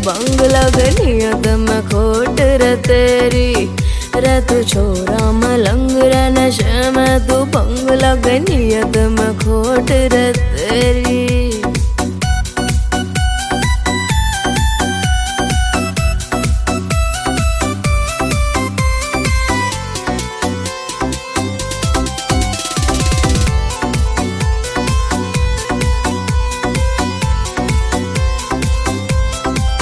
बंग लग नियत में खोट रे तेरी। रे तू छोरा मलंग रे नशे में तू बंग लग नियत में खोट रे तेरी।